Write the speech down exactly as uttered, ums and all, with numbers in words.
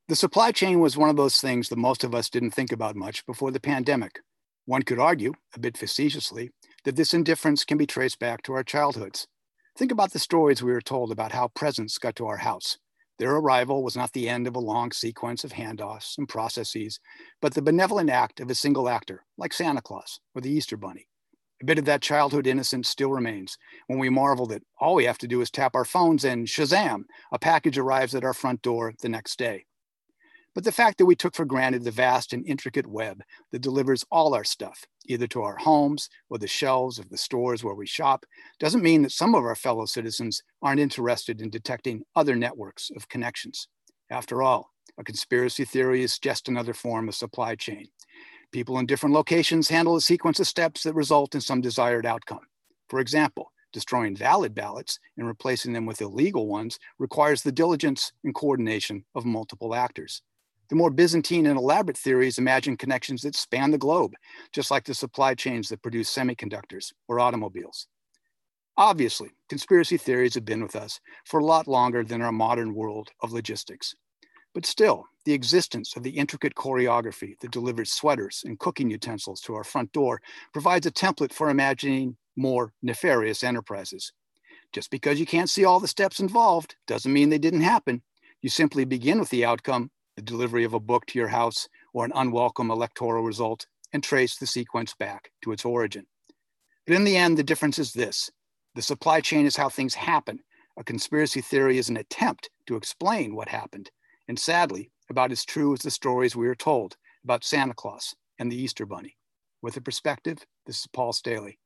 The supply chain was one of those things that most of us didn't think about much before the pandemic. One could argue, a bit facetiously, that this indifference can be traced back to our childhoods. Think about the stories we were told about how presents got to our house. Their arrival was not the end of a long sequence of handoffs and processes, but the benevolent act of a single actor, like Santa Claus or the Easter Bunny. A bit of that childhood innocence still remains when we marvel that all we have to do is tap our phones and shazam, a package arrives at our front door the next day. But the fact that we took for granted the vast and intricate web that delivers all our stuff, either to our homes or the shelves of the stores where we shop, doesn't mean that some of our fellow citizens aren't interested in detecting other networks of connections. After all, a conspiracy theory is just another form of supply chain. People in different locations handle a sequence of steps that result in some desired outcome. For example, destroying valid ballots and replacing them with illegal ones requires the diligence and coordination of multiple actors. The more Byzantine and elaborate theories imagine connections that span the globe, just like the supply chains that produce semiconductors or automobiles. Obviously, conspiracy theories have been with us for a lot longer than our modern world of logistics. But still, the existence of the intricate choreography that delivers sweaters and cooking utensils to our front door provides a template for imagining more nefarious enterprises. Just because you can't see all the steps involved doesn't mean they didn't happen. You simply begin with the outcome, the delivery of a book to your house or an unwelcome electoral result, and trace the sequence back to its origin. But in the end, the difference is this. The supply chain is how things happen. A conspiracy theory is an attempt to explain what happened, and sadly, about as true as the stories we are told about Santa Claus and the Easter Bunny. With a perspective, this is Paul Staley.